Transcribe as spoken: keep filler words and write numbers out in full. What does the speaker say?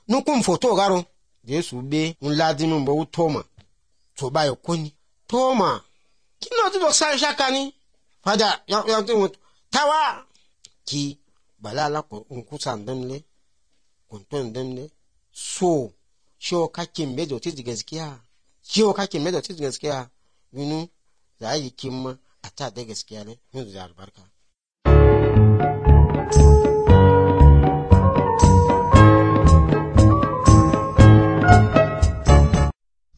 nukun foto garo Yesu be un ladimin bo Toma to ba yo kuni Toma kino ti do sa shakani fada ya ya tawa ki balala ko un kusan demle kun ton demle so sho kake medo ti gaskiya sho kake medo ti gaskiya yunu za yi kimma ata da gaskiya ne yanzu da albarka